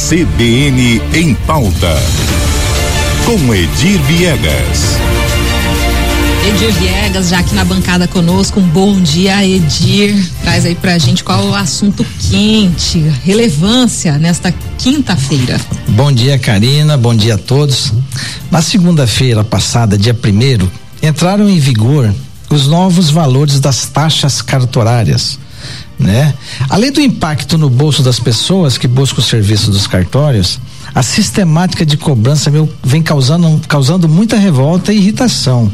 CBN em Pauta, com Edir Viegas. Edir Viegas já aqui na bancada conosco. Um bom dia, Edir. Traz aí pra gente qual é o assunto quente, relevância nesta quinta-feira. Bom dia, Karina, bom dia a todos. Na segunda-feira passada, dia 1º, entraram em vigor os novos valores das taxas cartorárias, né? Além do impacto no bolso das pessoas que buscam o serviço dos cartórios, a sistemática de cobrança vem causando muita revolta e irritação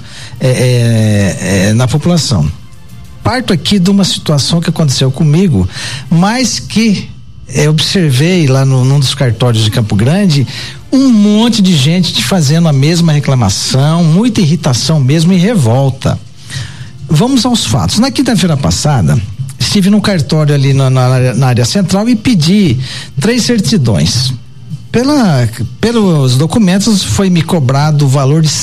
na população. Parto aqui de uma situação que aconteceu comigo, mas que observei lá num dos cartórios de Campo Grande, um monte de gente fazendo a mesma reclamação, muita irritação mesmo e revolta. Vamos aos fatos. Na quinta-feira passada, estive num cartório ali na área central e pedi 3 certidões. Pelos documentos foi me cobrado o valor de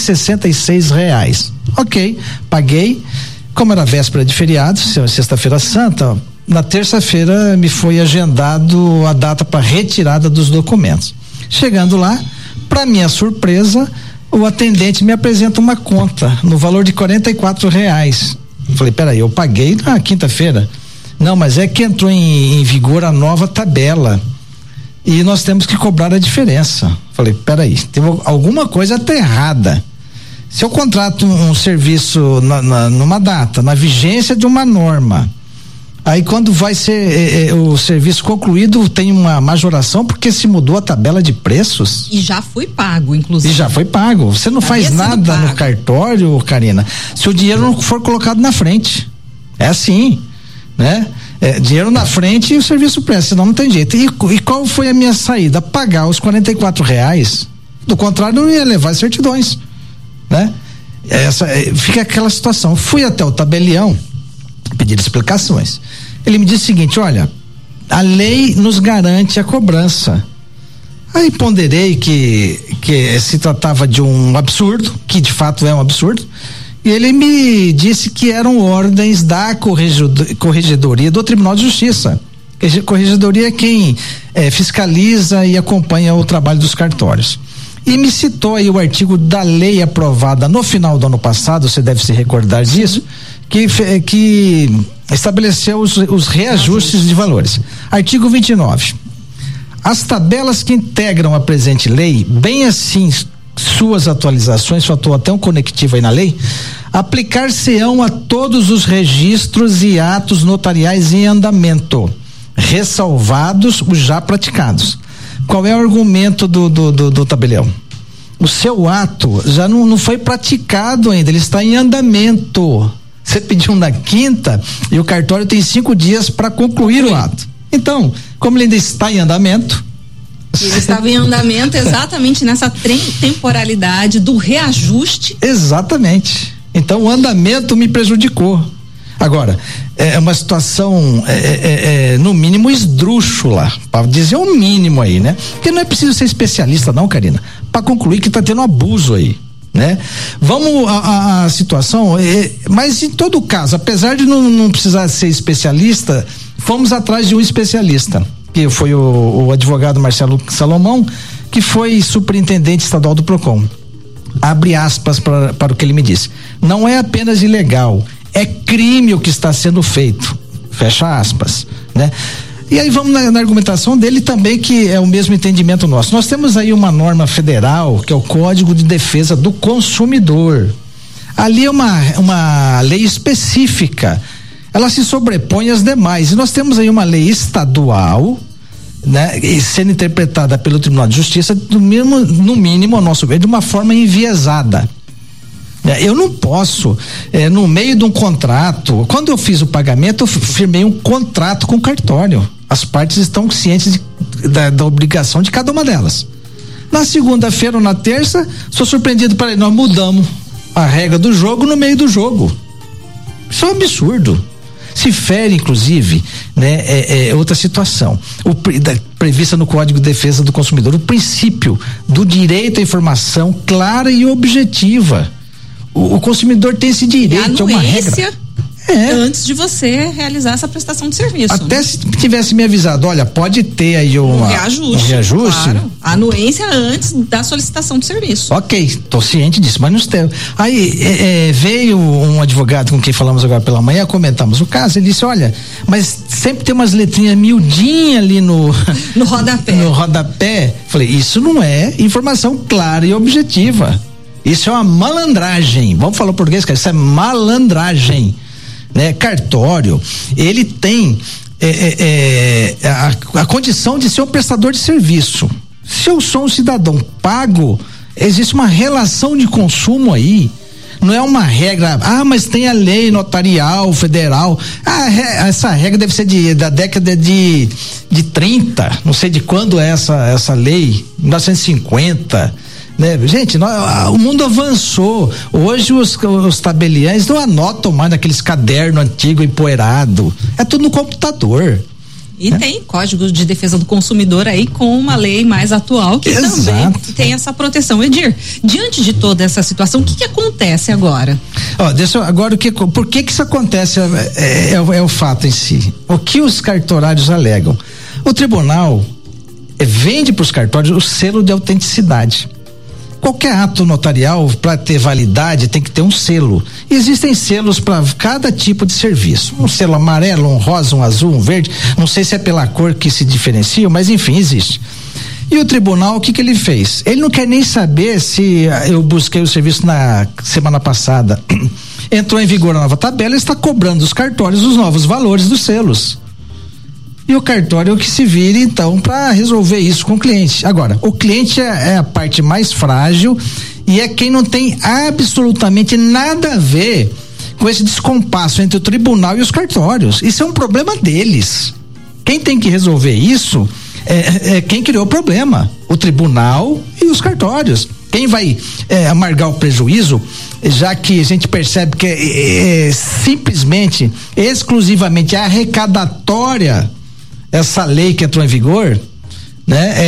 R$166. Ok, paguei. Como era véspera de feriado, sexta-feira santa, na terça-feira me foi agendado a data para retirada dos documentos. Chegando lá, para minha surpresa, o atendente me apresenta uma conta no valor de R$44. Falei, peraí, eu paguei na quinta-feira. Não, mas é que entrou em vigor a nova tabela e nós temos que cobrar a diferença. Falei, peraí, tem alguma coisa tá errada. Se eu contrato um serviço numa data, na vigência de uma norma, aí quando vai ser o serviço concluído, tem uma majoração porque se mudou a tabela de preços. E já foi pago, inclusive. E já foi pago. Você não faz nada no cartório, Karina, se o dinheiro não for colocado na frente. É assim, né? Dinheiro na frente e o serviço presta, senão não tem jeito. E qual foi a minha saída? Pagar os R$44. Do contrário, eu não ia levar as certidões, né? Fica aquela situação. Fui até o tabelião pedir explicações. Ele me disse o seguinte: olha, a lei nos garante a cobrança. Aí ponderei que se tratava de um absurdo, que de fato é um absurdo, e ele me disse que eram ordens da corregedoria do Tribunal de Justiça. Corregedoria é quem fiscaliza e acompanha o trabalho dos cartórios. E me citou aí o artigo da lei aprovada no final do ano passado, você deve se recordar disso, que estabeleceu os reajustes de valores. Artigo 29. As tabelas que integram a presente lei, bem assim suas atualizações, faltou até um conectivo aí na lei, aplicar-se-ão a todos os registros e atos notariais em andamento, ressalvados os já praticados. Qual é o argumento do tabelião? O seu ato já não foi praticado ainda, ele está em andamento. Você pediu na quinta e o cartório tem 5 dias para concluir o ato. Então, como ele ainda está em andamento. Ele estava em andamento exatamente nessa temporalidade do reajuste. Exatamente. Então o andamento me prejudicou. Agora, é uma situação no mínimo esdrúxula, para dizer o mínimo aí, né? Porque não é preciso ser especialista não, Karina, para concluir que está tendo abuso aí, né? Vamos à situação, mas em todo caso, apesar de não precisar ser especialista, fomos atrás de um especialista, que foi o advogado Marcelo Salomão, que foi superintendente estadual do Procon. Abre aspas para o que ele me disse. Não é apenas ilegal, é crime o que está sendo feito. Fecha aspas, né? E aí vamos na argumentação dele também, que é o mesmo entendimento nosso. Nós temos aí uma norma federal, que é o Código de Defesa do Consumidor. Ali é uma lei específica, ela se sobrepõe às demais. E nós temos aí uma lei estadual, né, e sendo interpretada pelo Tribunal de Justiça, no mínimo, ao nosso ver, de uma forma enviesada. Eu não posso, no meio de um contrato, quando eu fiz o pagamento, eu firmei um contrato com o cartório. As partes estão cientes da obrigação de cada uma delas. Na segunda-feira ou na terça, sou surpreendido para nós mudamos a regra do jogo no meio do jogo. Isso é um absurdo. Se fere, inclusive, né, outra situação, prevista no Código de Defesa do Consumidor, o princípio do direito à informação clara e objetiva. O consumidor tem esse direito, é uma regra. antes de você realizar essa prestação de serviço. Até se tivesse me avisado, olha, pode ter aí um reajuste. Claro, a anuência antes da solicitação do serviço. Ok, tô ciente disso, mas não tem. Aí veio um advogado com quem falamos agora pela manhã, comentamos o caso, ele disse, olha, mas sempre tem umas letrinhas miudinhas ali no rodapé. No rodapé. Falei, isso não é informação clara e objetiva. Isso é uma malandragem. Vamos falar português, cara, isso é malandragem. Né, cartório, ele tem a condição de ser um prestador de serviço. Se eu sou um cidadão pago, existe uma relação de consumo aí. Não é uma regra, mas tem a lei notarial federal. Essa regra deve ser da década de 30, não sei de quando é essa lei, 1950. Né? Gente, o mundo avançou. Hoje os tabeliães não anotam mais naqueles cadernos antigos empoeirados. É tudo no computador. E tem Código de Defesa do Consumidor aí com uma lei mais atual que também tem essa proteção. Edir, diante de toda essa situação, o que acontece agora? Por que isso acontece é o fato em si. O que os cartorários alegam? O tribunal vende para os cartórios o selo de autenticidade. Qualquer ato notarial, para ter validade, tem que ter um selo. Existem selos para cada tipo de serviço. Um selo amarelo, um rosa, um azul, um verde. Não sei se é pela cor que se diferencia, mas enfim, existe. E o tribunal, o que ele fez? Ele não quer nem saber se eu busquei o serviço na semana passada. Entrou em vigor a nova tabela, está cobrando dos cartórios os novos valores dos selos. E o cartório é o que se vire, então, para resolver isso com o cliente. Agora, o cliente é a parte mais frágil e é quem não tem absolutamente nada a ver com esse descompasso entre o tribunal e os cartórios. Isso é um problema deles. Quem tem que resolver isso é quem criou o problema, o tribunal e os cartórios. Quem vai amargar o prejuízo, já que a gente percebe que é simplesmente, exclusivamente arrecadatória essa lei que entrou em vigor, né?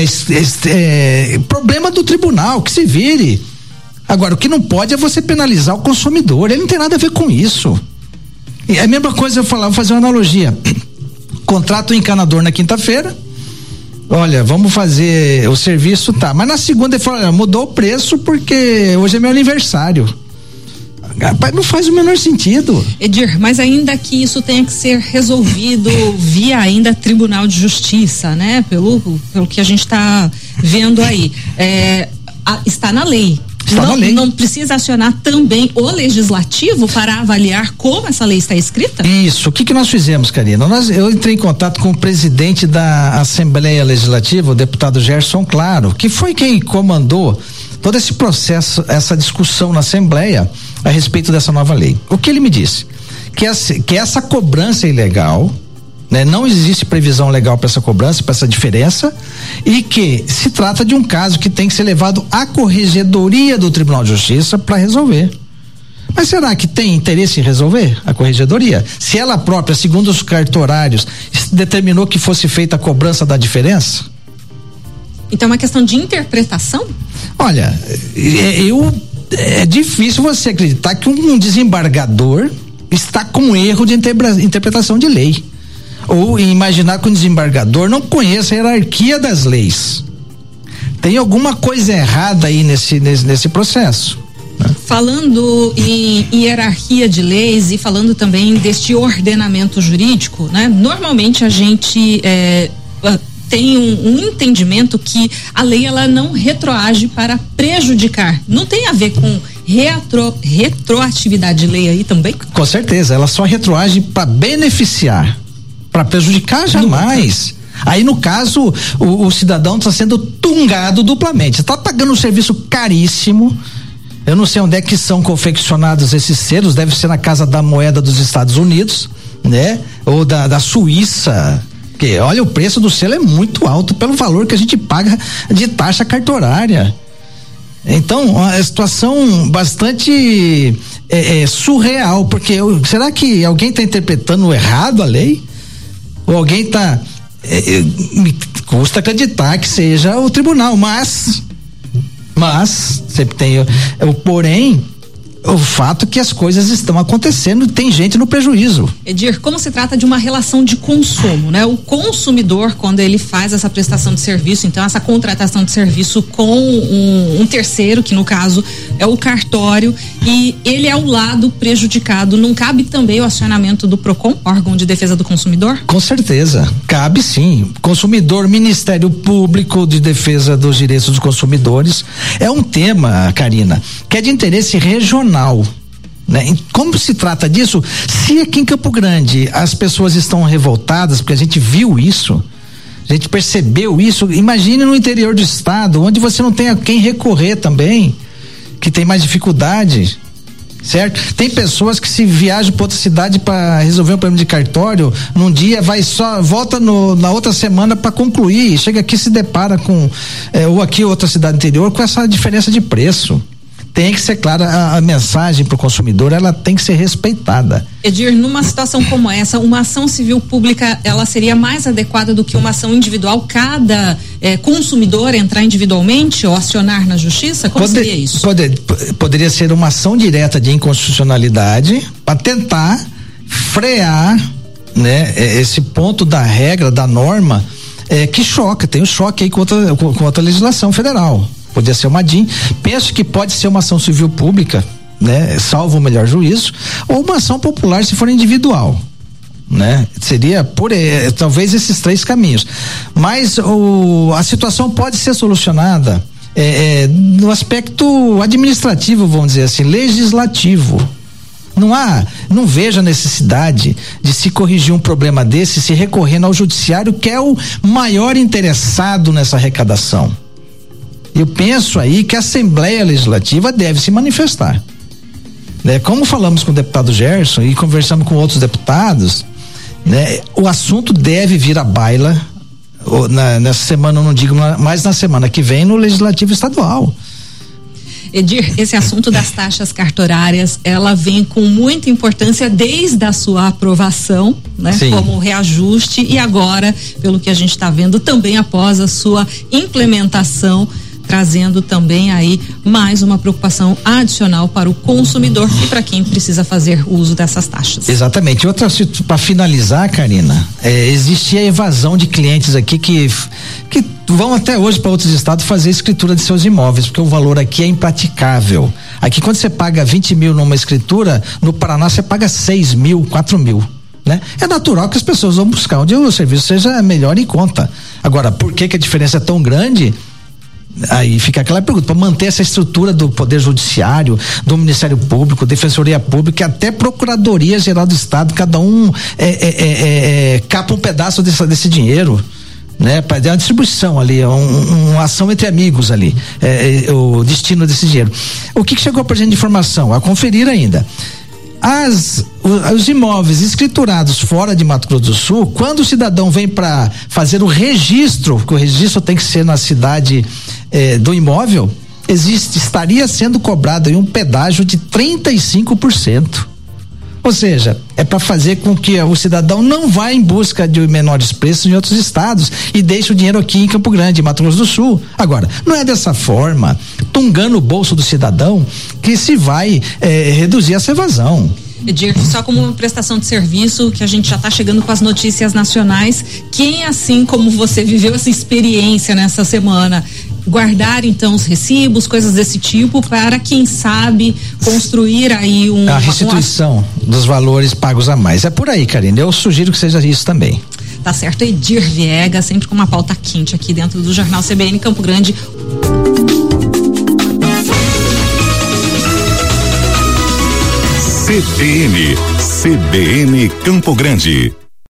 Problema do tribunal, que se vire. Agora, o que não pode é você penalizar o consumidor, ele não tem nada a ver com isso. É a mesma coisa vou fazer uma analogia. Contrato o encanador na quinta-feira, olha, vamos fazer o serviço, mas na segunda ele fala, olha, mudou o preço porque hoje é meu aniversário. Rapaz, não faz o menor sentido. Edir, mas ainda que isso tenha que ser resolvido via ainda Tribunal de Justiça, né? Pelo que a gente está vendo aí, está na lei. Não precisa acionar também o legislativo para avaliar como essa lei está escrita? Isso. O que nós fizemos, Karina? Eu entrei em contato com o presidente da Assembleia Legislativa, o deputado Gerson Claro, que foi quem comandou todo esse processo, essa discussão na Assembleia a respeito dessa nova lei. O que ele me disse? Que essa cobrança é ilegal, né? Não existe previsão legal para essa cobrança, para essa diferença, e que se trata de um caso que tem que ser levado à corregedoria do Tribunal de Justiça para resolver. Mas será que tem interesse em resolver a corregedoria? Se ela própria, segundo os cartorários, determinou que fosse feita a cobrança da diferença? Então é uma questão de interpretação? Olha, é difícil você acreditar que um desembargador está com erro de interpretação de lei. Ou imaginar que um desembargador não conheça a hierarquia das leis. Tem alguma coisa errada aí nesse processo. Né? Falando em hierarquia de leis e falando também deste ordenamento jurídico, né? Normalmente a gente tem um entendimento que a lei ela não retroage para prejudicar. Não tem a ver com retroatividade de lei aí também? Com certeza, ela só retroage para beneficiar. Para prejudicar, jamais. Aí, no caso, o cidadão está sendo tungado duplamente. Está pagando um serviço caríssimo. Eu não sei onde é que são confeccionados esses selos. Deve ser na Casa da Moeda dos Estados Unidos, né? Ou da Suíça. Porque, olha, o preço do selo é muito alto pelo valor que a gente paga de taxa cartorária. Então, uma situação bastante surreal, porque será que alguém está interpretando errado a lei? Ou alguém está me custa acreditar que seja o tribunal, mas sempre tem o porém, o fato que as coisas estão acontecendo, tem gente no prejuízo. Edir, como se trata de uma relação de consumo, né? O consumidor, quando ele faz essa prestação de serviço, então essa contratação de serviço com um terceiro, que no caso é o cartório, e ele é o lado prejudicado, não cabe também o acionamento do PROCON, órgão de defesa do consumidor? Com certeza, cabe sim. Consumidor, Ministério Público de Defesa dos Direitos dos Consumidores, é um tema, Karina, que é de interesse regional. Né? Como se trata disso? Se aqui em Campo Grande as pessoas estão revoltadas, porque a gente viu isso, a gente percebeu isso, imagine no interior do estado, onde você não tem a quem recorrer também, que tem mais dificuldade, certo? Tem pessoas que se viajam para outra cidade para resolver um problema de cartório, num dia volta na outra semana para concluir, chega aqui e se depara com ou aqui outra cidade interior com essa diferença de preço. Tem que ser clara a mensagem para o consumidor, ela tem que ser respeitada. Edir, numa situação como essa, uma ação civil pública, ela seria mais adequada do que uma ação individual? Cada consumidor entrar individualmente ou acionar na justiça? Como seria isso? Poderia ser uma ação direta de inconstitucionalidade para tentar frear, né, esse ponto da regra, da norma, que choca, tem um choque aí com outra legislação federal. Podia ser uma DIN, penso que pode ser uma ação civil pública, né? Salvo o melhor juízo, ou uma ação popular se for individual, né? Seria talvez esses três caminhos, mas a situação pode ser solucionada no aspecto administrativo, vamos dizer assim, legislativo. Não vejo a necessidade de se corrigir um problema desse se recorrendo ao judiciário, que é o maior interessado nessa arrecadação. Eu penso aí que a Assembleia Legislativa deve se manifestar, né? Como falamos com o deputado Gerson e conversamos com outros deputados, né? O assunto deve vir à baila nessa semana, eu não digo, mas na semana que vem no Legislativo Estadual. Edir, esse assunto das taxas cartorárias, ela vem com muita importância desde a sua aprovação, né? Sim. Como reajuste, e agora, pelo que a gente está vendo, também após a sua implementação, trazendo também aí mais uma preocupação adicional para o consumidor e para quem precisa fazer uso dessas taxas. Exatamente. Outra, para finalizar, Karina, existia evasão de clientes aqui que vão até hoje para outros estados fazer escritura de seus imóveis, porque o valor aqui é impraticável. Aqui, quando você paga 20 mil numa escritura, no Paraná você paga 6 mil, 4 mil. Né? É natural que as pessoas vão buscar onde o serviço seja melhor em conta. Agora, por que a diferença é tão grande? Aí fica aquela pergunta, para manter essa estrutura do Poder Judiciário, do Ministério Público, Defensoria Pública, até Procuradoria Geral do Estado, cada um capa um pedaço desse dinheiro, né? Para dar uma distribuição ali, uma ação entre amigos ali, o destino desse dinheiro. O que chegou pra gente de informação? A conferir ainda. Os imóveis escriturados fora de Mato Grosso do Sul, quando o cidadão vem para fazer o registro, porque o registro tem que ser na cidade do imóvel, estaria sendo cobrado aí um pedágio de 35%. Ou seja, é para fazer com que o cidadão não vá em busca de menores preços em outros estados e deixe o dinheiro aqui em Campo Grande, Mato Grosso do Sul. Agora, não é dessa forma, tungando o bolso do cidadão, que se vai reduzir essa evasão. Edir, só como uma prestação de serviço, que a gente já está chegando com as notícias nacionais, quem assim como você viveu essa experiência nessa semana, guardar então os recibos, coisas desse tipo, para quem sabe construir aí a restituição dos valores pagos a mais. É por aí, Karine, eu sugiro que seja isso também. Tá certo, Edir Viegas, sempre com uma pauta quente aqui dentro do Jornal CBN Campo Grande. CBN Campo Grande.